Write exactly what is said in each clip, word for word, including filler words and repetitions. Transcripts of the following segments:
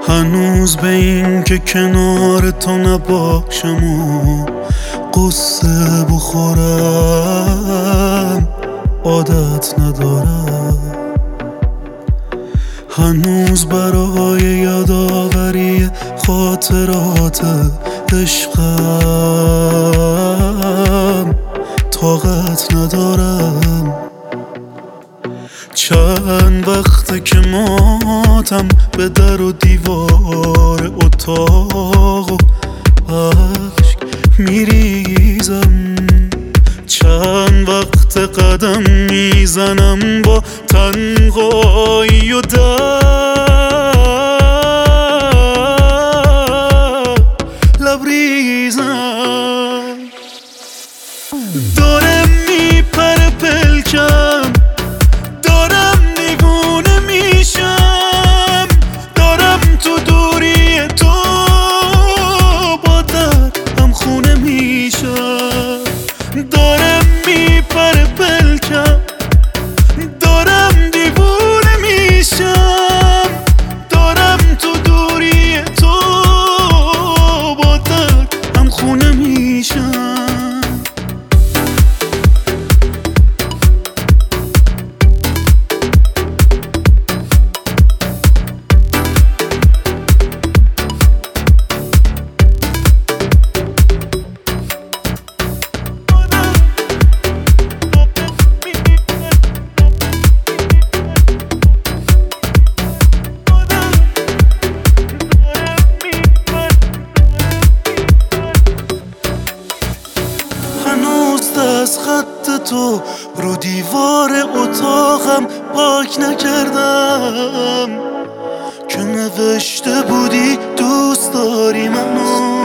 هنوز به این که کنار تو نباشم و قصه بخورم عادت ندارم. هنوز برای یادآوری خاطرات عشقم طاقت ندارم. چند وقته که ماتم به در و دیوار اتاق و اشک میریزم. چند وقت قدم میزنم با تنهایی و درد لبریزم. داره میپره پلکم، دارم دیوونه میشم، دارم تو دوری تو با دردم خونه میشم. دارم میپره پلکم، دارم دیوونه میشم، دارم تو دوری تو با دردم خونه میشم. از خط تو رو دیوار اتاقم پاک نکردم که نوشته بودی دوست داری منو.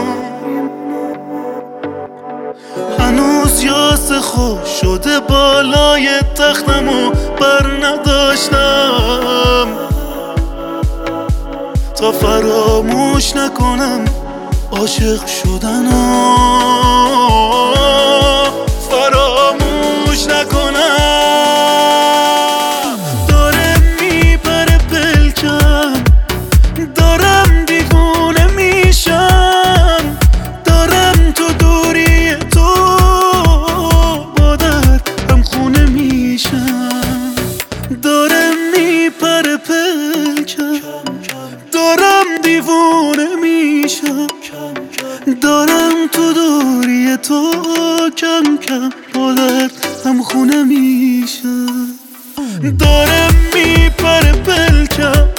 هنوز یاس خوش شده بالای تختمو بر نداشتم تا فراموش نکنم عاشق شدنو، فراموش نکنم. داره میپره پلکم، دارم دیوونه میشم، دارم تو دوری تو با دردم خونه میشم. داره میپره پلکم، دارم دیوونه میشم، دارم تو دوری تو کم کم با دردم خونه میشم. داره میپره پلکم،